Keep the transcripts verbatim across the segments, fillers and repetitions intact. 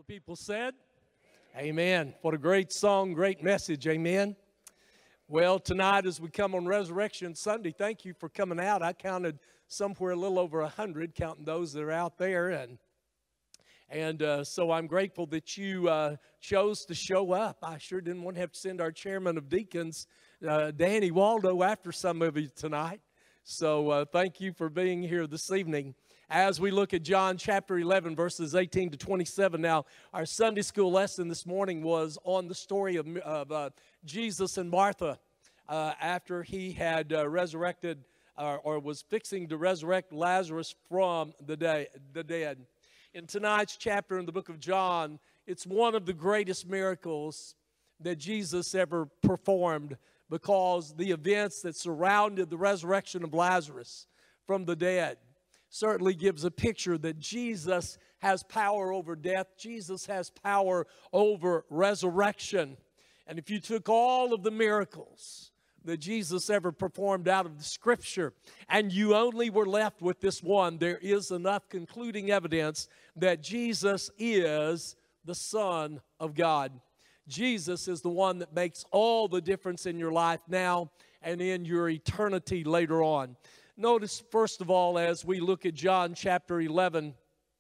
People said, amen. What a great song, great message, amen. Well, tonight as we come on Resurrection Sunday, thank you for coming out. I counted somewhere a little over a hundred, counting those that are out there. And and uh, so I'm grateful that you uh, chose to show up. I sure didn't want to have to send our chairman of deacons, uh, Danny Waldo, after some of you tonight. So uh, thank you for being here this evening. As we look at John chapter eleven, verses eighteen to twenty-seven. Now, our Sunday school lesson this morning was on the story of, of uh, Jesus and Martha uh, after he had uh, resurrected uh, or was fixing to resurrect Lazarus from the, day, the dead. In tonight's chapter in the book of John, it's one of the greatest miracles that Jesus ever performed, because the events that surrounded the resurrection of Lazarus from the dead certainly gives a picture that Jesus has power over death. Jesus has power over resurrection. And if you took all of the miracles that Jesus ever performed out of the Scripture and you only were left with this one, there is enough concluding evidence that Jesus is the Son of God. Jesus is the one that makes all the difference in your life now and in your eternity later on. Notice, first of all, as we look at John chapter eleven,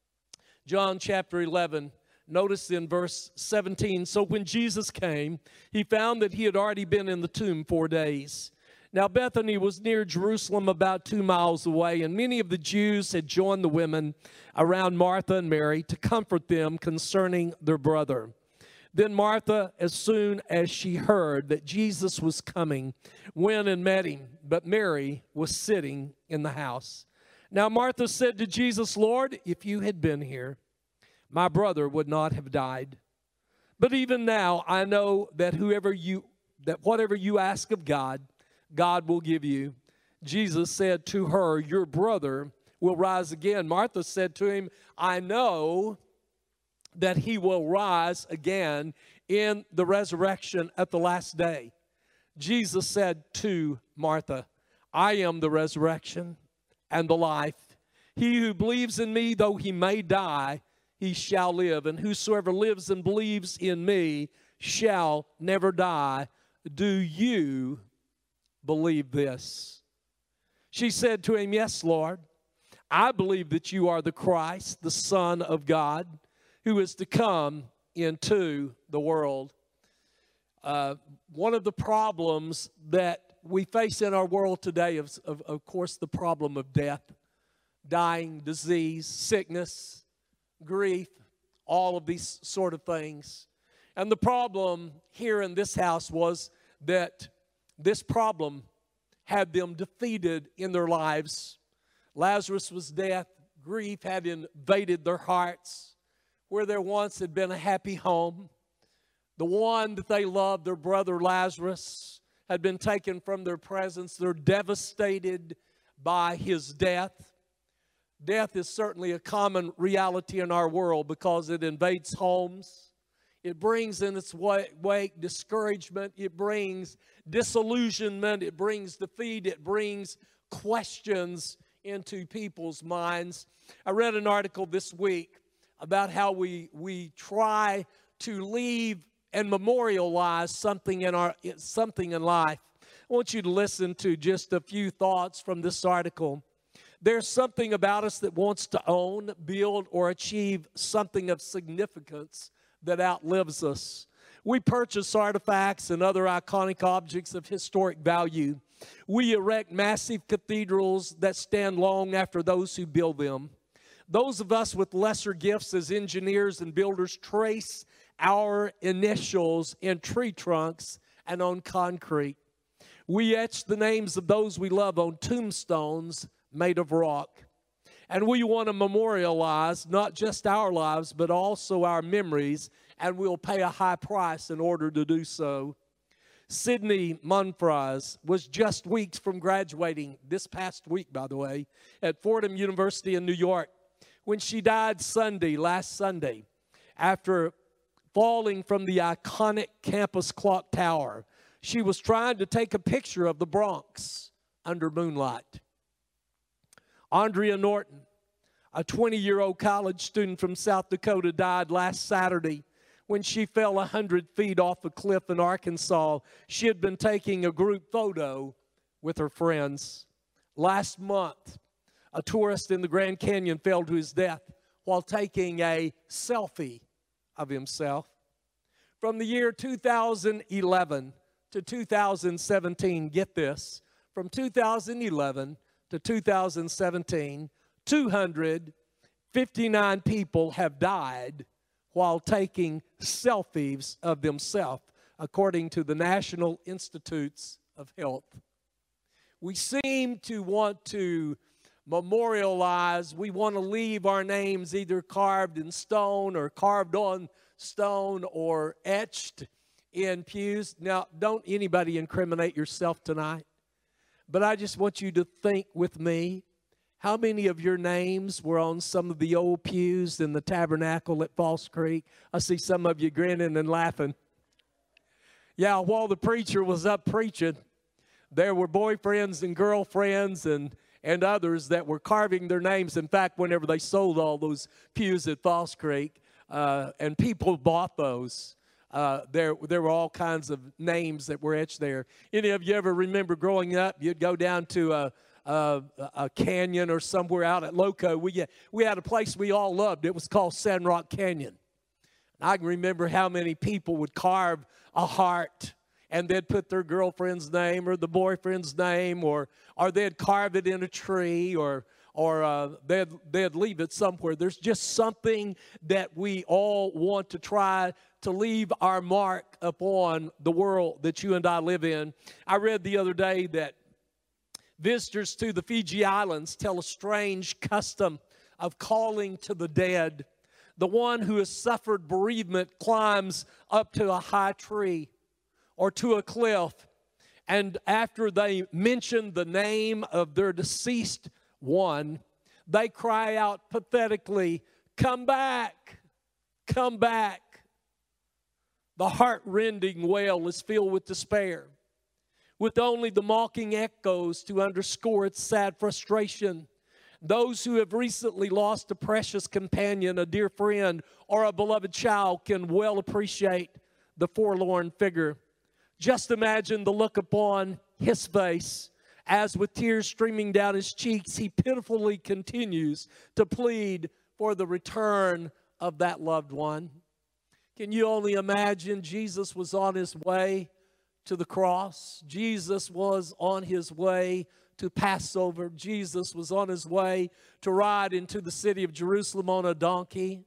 John chapter eleven, notice in verse seventeen, so when Jesus came, he found that he had already been in the tomb four days. Now Bethany was near Jerusalem, about two miles away, and many of the Jews had joined the women around Martha and Mary to comfort them concerning their brother. Then Martha, as soon as she heard that Jesus was coming, went and met him, but Mary was sitting in the house. Now Martha said to Jesus, Lord, if you had been here, my brother would not have died. But even now I know that whoever you, that whatever you ask of God, God will give you. Jesus said to her, your brother will rise again. Martha said to him, I know that he will rise again in the resurrection at the last day. Jesus said to Martha, I am the resurrection and the life. He who believes in me, though he may die, he shall live. And whosoever lives and believes in me shall never die. Do you believe this? She said to him, yes, Lord. I believe that you are the Christ, the Son of God, who is to come into the world. Uh, one of the problems that we face in our world today is, of, of course, the problem of death, dying, disease, sickness, grief, all of these sort of things. And the problem here in this house was that this problem had them defeated in their lives. Lazarus was dead. Grief had invaded their hearts. Where there once had been a happy home, the one that they loved, their brother Lazarus, had been taken from their presence. They're devastated by his death. Death is certainly a common reality in our world because it invades homes. It brings in its wake discouragement. It brings disillusionment. It brings defeat. It brings questions into people's minds. I read an article this week about how we, we try to leave and memorialize something in, our, something in life. I want you to listen to just a few thoughts from this article. There's something about us that wants to own, build, or achieve something of significance that outlives us. We purchase artifacts and other iconic objects of historic value. We erect massive cathedrals that stand long after those who build them. Those of us with lesser gifts as engineers and builders trace our initials in tree trunks and on concrete. We etch the names of those we love on tombstones made of rock. And we want to memorialize not just our lives, but also our memories, and we'll pay a high price in order to do so. Sidney Monfries was just weeks from graduating, this past week, by the way, at Fordham University in New York, when she died Sunday, last Sunday, after falling from the iconic campus clock tower. She was trying to take a picture of the Bronx under moonlight. Andrea Norton, A twenty-year-old college student from South Dakota died last Saturday when she fell one hundred feet off a cliff in Arkansas. She had been taking a group photo with her friends. Last month, a tourist in the Grand Canyon fell to his death while taking a selfie of himself. From the year two thousand eleven to two thousand seventeen, get this, from two thousand eleven to two thousand seventeen, two hundred fifty-nine people have died while taking selfies of themselves, according to the National Institutes of Health. We seem to want to memorialize, we want to leave our names either carved in stone or carved on stone or etched in pews. Now, don't anybody incriminate yourself tonight, but I just want you to think with me. How many of your names were on some of the old pews in the tabernacle at False Creek? I see some of you grinning and laughing. Yeah, while the preacher was up preaching, there were boyfriends and girlfriends and, and others that were carving their names. In fact, whenever they sold all those pews at False Creek, uh, and people bought those, uh, there, there were all kinds of names that were etched there. Any of you ever remember growing up, you'd go down to a Uh, a canyon or somewhere out at Loco. We, we had a place we all loved. It was called Sandrock Canyon. And I can remember how many people would carve a heart and they'd put their girlfriend's name or the boyfriend's name, or, or they'd carve it in a tree, or, or uh, they'd, they'd leave it somewhere. There's just something that we all want to try to leave our mark upon the world that you and I live in. I read the other day that visitors to the Fiji Islands tell a strange custom of calling to the dead. The one who has suffered bereavement climbs up to a high tree or to a cliff, and after they mention the name of their deceased one, they cry out pathetically, "Come back, come back." The heart-rending wail is filled with despair, with only the mocking echoes to underscore its sad frustration. Those who have recently lost a precious companion, a dear friend, or a beloved child can well appreciate the forlorn figure. Just imagine the look upon his face as, with tears streaming down his cheeks, he pitifully continues to plead for the return of that loved one. Can you only imagine? Jesus was on his way to the cross. Jesus was on his way to Passover. Jesus was on his way to ride into the city of Jerusalem on a donkey.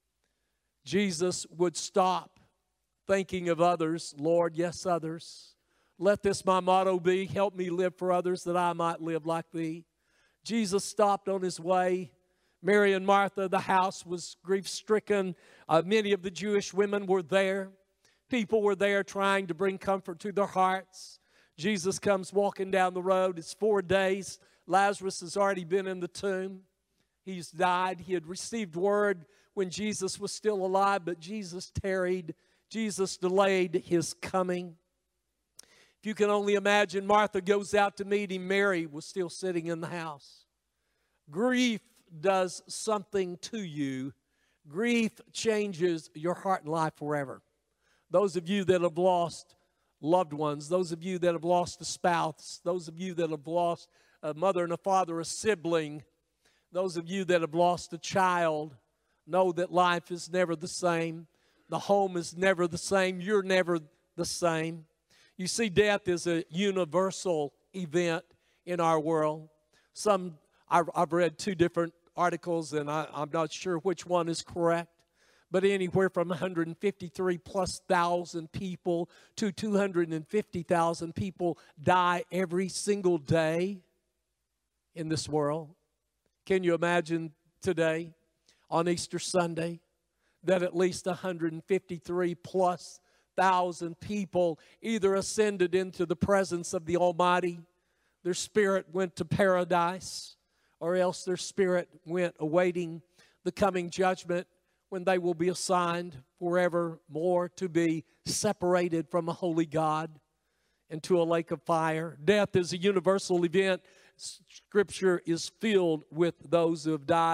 Jesus would stop thinking of others. Lord, yes, others. Let this my motto be, help me live for others that I might live like thee. Jesus stopped on his way. Mary and Martha, the house was grief-stricken. Uh, many of the Jewish women were there. People were there trying to bring comfort to their hearts. Jesus comes walking down the road. It's four days. Lazarus has already been in the tomb. He's died. He had received word when Jesus was still alive, but Jesus tarried. Jesus delayed his coming. If you can only imagine, Martha goes out to meet him. Mary was still sitting in the house. Grief does something to you. Grief changes your heart and life forever. Those of you that have lost loved ones, those of you that have lost a spouse, those of you that have lost a mother and a father, a sibling, those of you that have lost a child, know that life is never the same. The home is never the same. You're never the same. You see, death is a universal event in our world. Some, I've, I've read two different articles, and I, I'm not sure which one is correct. But anywhere from one hundred fifty-three plus thousand people to two hundred fifty thousand people die every single day in this world. Can you imagine today, on Easter Sunday, that at least one hundred fifty-three plus thousand people either ascended into the presence of the Almighty, their spirit went to paradise, or else their spirit went awaiting the coming judgment, when they will be assigned forevermore to be separated from a holy God into a lake of fire. Death is a universal event. Scripture is filled with those who have died.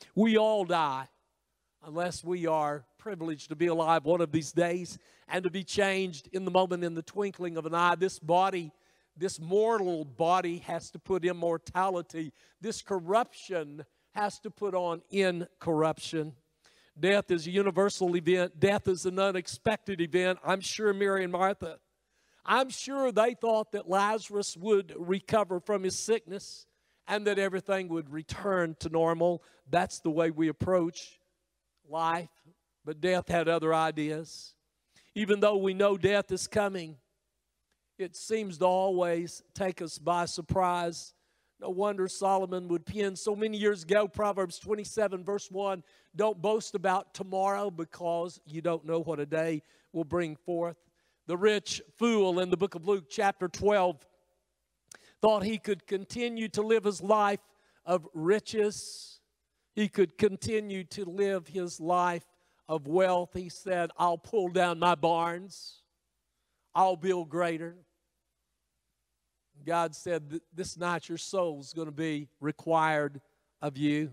We all die unless we are privileged to be alive one of these days and to be changed in the moment, in the twinkling of an eye. This body, this mortal body has to put immortality. This corruption has to put on incorruption. Death is a universal event. Death is an unexpected event. I'm sure Mary and Martha, I'm sure they thought that Lazarus would recover from his sickness and that everything would return to normal. That's the way we approach life. But death had other ideas. Even though we know death is coming, it seems to always take us by surprise. No wonder Solomon would pen so many years ago, Proverbs twenty-seven, verse one, don't boast about tomorrow because you don't know what a day will bring forth. The rich fool in the book of Luke, chapter twelve, thought he could continue to live his life of riches. He could continue to live his life of wealth. He said, I'll pull down my barns. I'll build greater. God said, this night your soul is going to be required of you.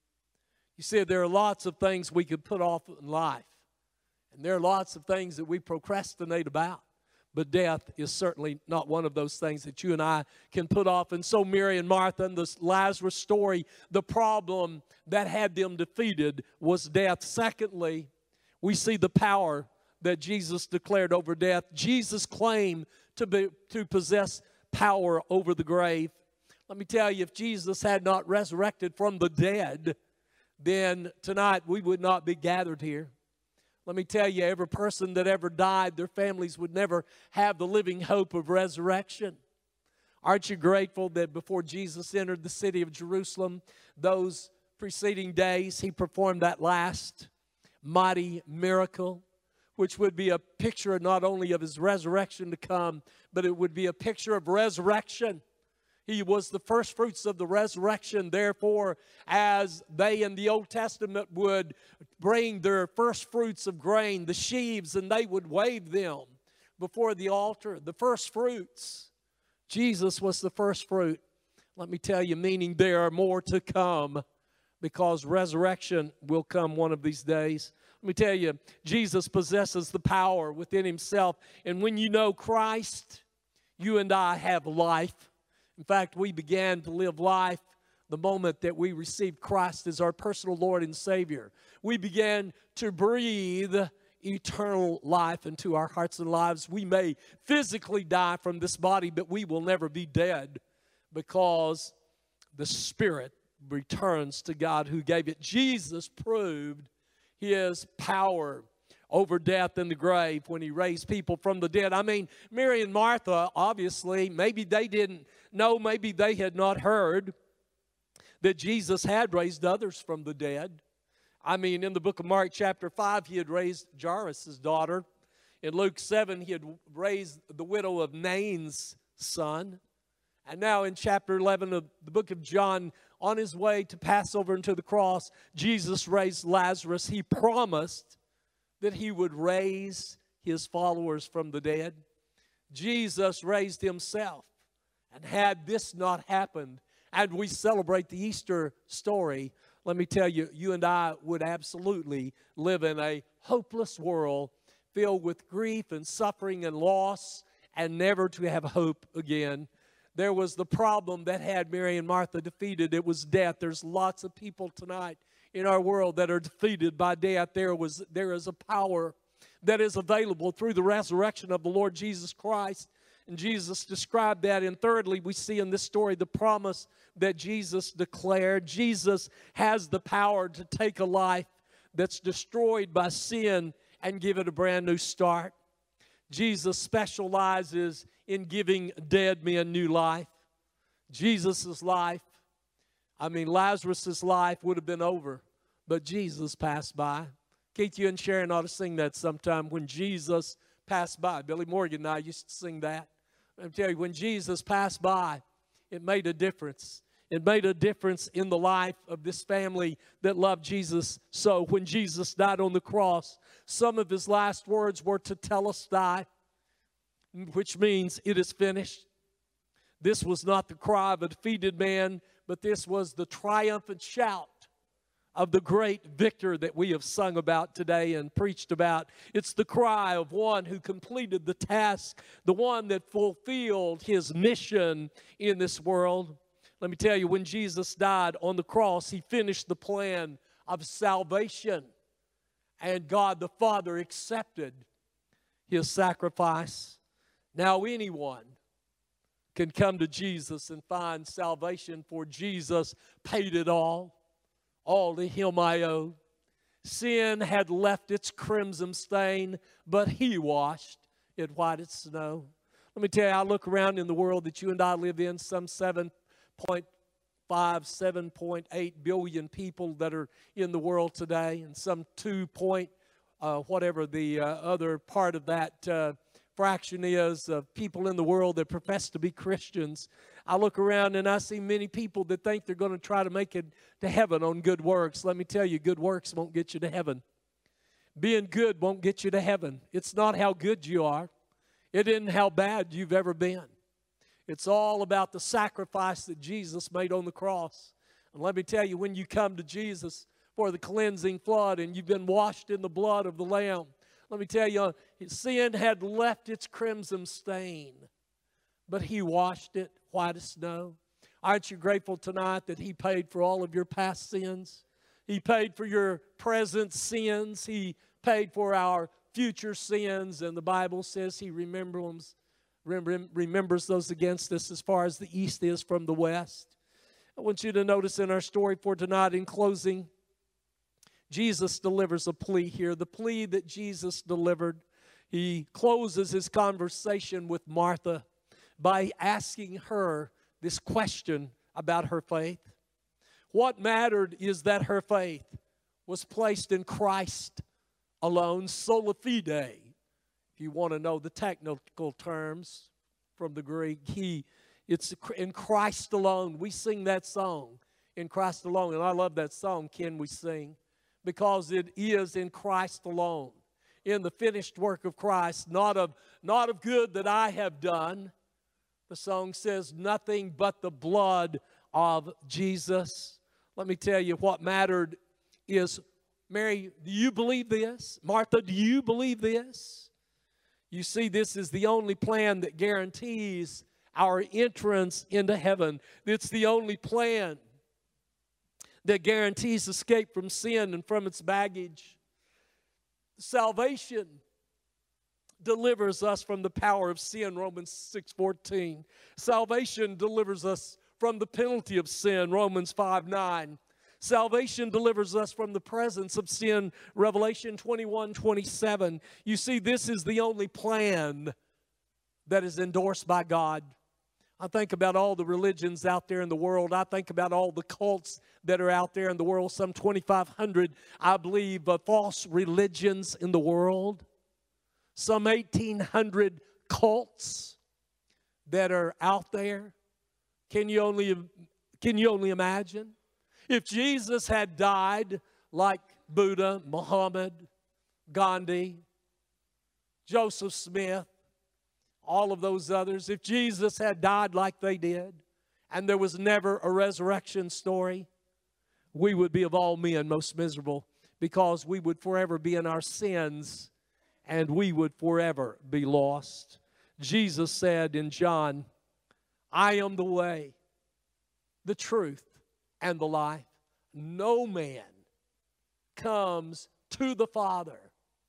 You see, there are lots of things we could put off in life. And there are lots of things that we procrastinate about. But death is certainly not one of those things that you and I can put off. And so Mary and Martha and the Lazarus story, the problem that had them defeated was death. Secondly, we see the power that Jesus declared over death. Jesus claimed to be, to possess power over the grave. Let me tell you, if Jesus had not resurrected from the dead, then tonight we would not be gathered here. Let me tell you, every person that ever died, their families would never have the living hope of resurrection. Aren't you grateful that before Jesus entered the city of Jerusalem, those preceding days, he performed that last mighty miracle, which would be a picture not only of his resurrection to come, but it would be a picture of resurrection. He was the first fruits of the resurrection. Therefore, as they in the Old Testament would bring their first fruits of grain, the sheaves, and they would wave them before the altar, the first fruits. Jesus was the first fruit. Let me tell you, meaning there are more to come, because resurrection will come one of these days. Let me tell you, Jesus possesses the power within himself. And when you know Christ, you and I have life. In fact, we began to live life the moment that we received Christ as our personal Lord and Savior. We began to breathe eternal life into our hearts and lives. We may physically die from this body, but we will never be dead, because the Spirit returns to God who gave it. Jesus proved his power over death and the grave when he raised people from the dead. I mean, Mary and Martha, obviously, maybe they didn't know, maybe they had not heard that Jesus had raised others from the dead. I mean, in the book of Mark chapter five, he had raised Jairus' daughter. In Luke seven, he had raised the widow of Nain's son. And now in chapter eleven of the book of John, on his way to Passover and to the cross, Jesus raised Lazarus. He promised that he would raise his followers from the dead. Jesus raised himself. And had this not happened, and we celebrate the Easter story, let me tell you, you and I would absolutely live in a hopeless world filled with grief and suffering and loss, and never to have hope again. There was the problem that had Mary and Martha defeated. It was death. There's lots of people tonight in our world that are defeated by death. There was, there is a power that is available through the resurrection of the Lord Jesus Christ. And Jesus described that. And thirdly, we see in this story the promise that Jesus declared. Jesus has the power to take a life that's destroyed by sin and give it a brand new start. Jesus specializes in giving dead men new life. Jesus' life, I mean, Lazarus' life would have been over, but Jesus passed by. Keith, you and Sharon ought to sing that sometime. When Jesus passed by. Billy Morgan and I used to sing that. Let me tell you, when Jesus passed by, it made a difference. It made a difference in the life of this family that loved Jesus. So when Jesus died on the cross, some of his last words were tetelestai, which means it is finished. This was not the cry of a defeated man, but this was the triumphant shout of the great victor that we have sung about today and preached about. It's the cry of one who completed the task, the one that fulfilled his mission in this world. Let me tell you, when Jesus died on the cross, he finished the plan of salvation, and God the Father accepted his sacrifice. Now anyone can come to Jesus and find salvation, for Jesus paid it all. All to him I owe. Sin had left its crimson stain, but he washed it white as snow. Let me tell you, I look around in the world that you and I live in, some seven point five, seven point eight billion people that are in the world today, and some two point, uh, whatever the uh, other part of that uh, fraction is of people in the world that profess to be Christians. I look around and I see many people that think they're going to try to make it to heaven on good works. Let me tell you, good works won't get you to heaven. Being good won't get you to heaven. It's not how good you are. It isn't how bad you've ever been. It's all about the sacrifice that Jesus made on the cross. And let me tell you, when you come to Jesus for the cleansing flood and you've been washed in the blood of the Lamb, let me tell you, sin had left its crimson stain, but he washed it white as snow. Aren't you grateful tonight that he paid for all of your past sins? He paid for your present sins. He paid for our future sins. And the Bible says he remembers, remembers those against us as far as the east is from the west. I want you to notice in our story for tonight, in closing, Jesus delivers a plea here. The plea that Jesus delivered, he closes his conversation with Martha by asking her this question about her faith. What mattered is that her faith was placed in Christ alone, sola fide. If you want to know the technical terms from the Greek, he, it's in Christ alone. We sing that song, in Christ alone, and I love that song, Can We Sing? Because it is in Christ alone, in the finished work of Christ, not of, not of good that I have done. The song says, nothing but the blood of Jesus. Let me tell you, what mattered is, Mary, do you believe this? Martha, do you believe this? You see, this is the only plan that guarantees our entrance into heaven. It's the only plan that guarantees escape from sin and from its baggage. Salvation delivers us from the power of sin, Romans six fourteen. Salvation delivers us from the penalty of sin, Romans five nine. Salvation delivers us from the presence of sin, Revelation twenty-one twenty-seven. You see, this is the only plan that is endorsed by God. I think about all the religions out there in the world. I think about all the cults that are out there in the world, some twenty-five hundred, I believe, uh, false religions in the world. Some eighteen hundred cults that are out there. Can you only, can you only imagine? If Jesus had died like Buddha, Muhammad, Gandhi, Joseph Smith, all of those others, if Jesus had died like they did, and there was never a resurrection story, we would be of all men most miserable, because we would forever be in our sins and we would forever be lost. Jesus said in John, I am the way, the truth, and the life. No man comes to the Father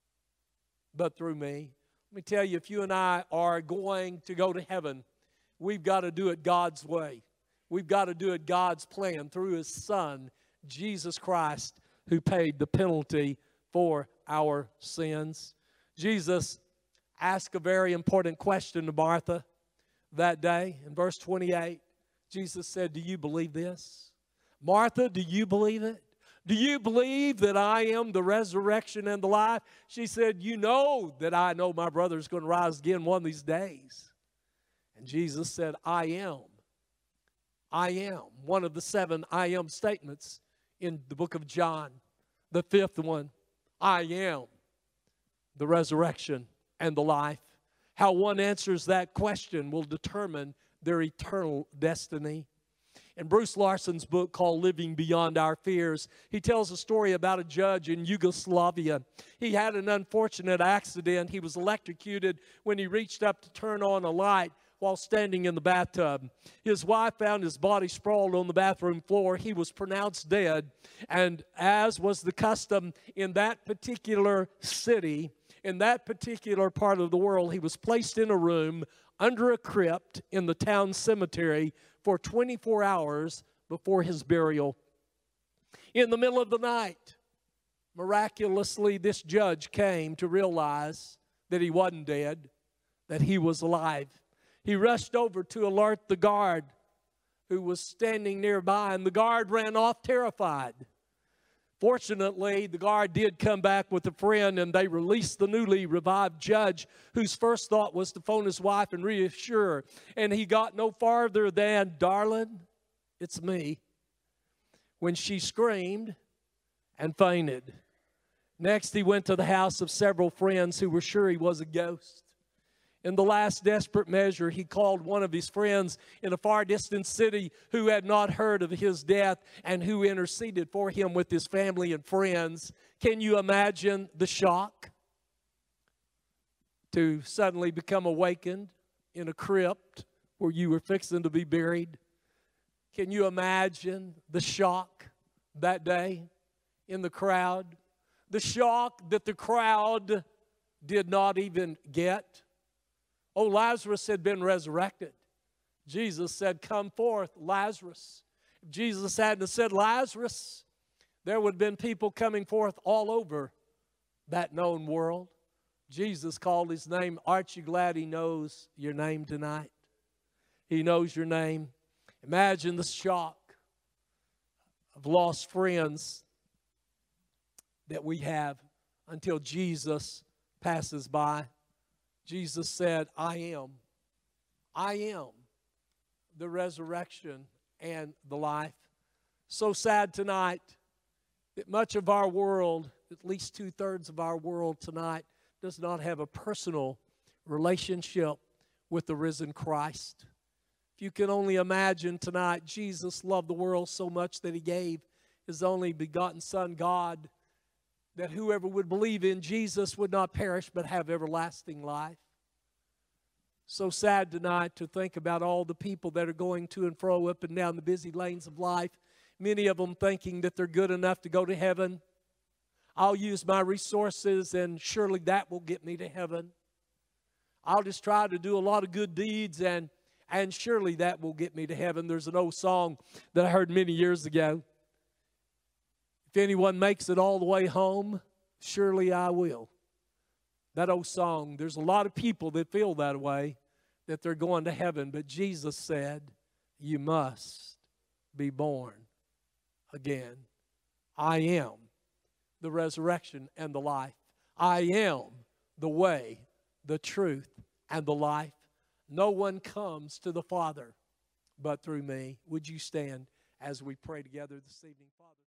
but through me. Let me tell you, if you and I are going to go to heaven, we've got to do it God's way. We've got to do it God's plan through His Son, Jesus Christ, who paid the penalty for our sins. Jesus asked a very important question to Martha that day. In verse twenty-eight, Jesus said, do you believe this? Martha, do you believe it? Do you believe that I am the resurrection and the life? She said, you know that I know my brother is going to rise again one of these days. And Jesus said, I am. I am. One of the seven I am statements in the book of John. The fifth one, I am the resurrection and the life. How one answers that question will determine their eternal destiny. In Bruce Larson's book called Living Beyond Our Fears, he tells a story about a judge in Yugoslavia. He had an unfortunate accident. He was electrocuted when he reached up to turn on a light while standing in the bathtub. His wife found his body sprawled on the bathroom floor. He was pronounced dead, and as was the custom in that particular city, in that particular part of the world, he was placed in a room under a crypt in the town cemetery for twenty-four hours before his burial. In the middle of the night, miraculously, this judge came to realize that he wasn't dead, that he was alive. He rushed over to alert the guard who was standing nearby, and the guard ran off terrified. Fortunately, the guard did come back with a friend, and they released the newly revived judge, whose first thought was to phone his wife and reassure her. And he got no farther than, "Darling, it's me," when she screamed and fainted. Next, he went to the house of several friends who were sure he was a ghost. In the last desperate measure, he called one of his friends in a far distant city who had not heard of his death and who interceded for him with his family and friends. Can you imagine the shock to suddenly become awakened in a crypt where you were fixing to be buried? Can you imagine the shock that day in the crowd? The shock that the crowd did not even get. Oh, Lazarus had been resurrected. Jesus said, "Come forth, Lazarus." If Jesus hadn't said Lazarus, there would have been people coming forth all over that known world. Jesus called his name. Aren't you glad he knows your name tonight? He knows your name. Imagine the shock of lost friends that we have until Jesus passes by. Jesus said, I am. I am the resurrection and the life. So sad tonight that much of our world, at least two-thirds of our world tonight, does not have a personal relationship with the risen Christ. If you can only imagine tonight, Jesus loved the world so much that he gave his only begotten Son, God, that whoever would believe in Jesus would not perish but have everlasting life. So sad tonight to think about all the people that are going to and fro up and down the busy lanes of life, many of them thinking that they're good enough to go to heaven. I'll use my resources and surely that will get me to heaven. I'll just try to do a lot of good deeds and, and surely that will get me to heaven. There's an old song that I heard many years ago. If anyone makes it all the way home, surely I will. That old song, there's a lot of people that feel that way, that they're going to heaven. But Jesus said, you must be born again. I am the resurrection and the life. I am the way, the truth, and the life. No one comes to the Father but through me. Would you stand as we pray together this evening, Father?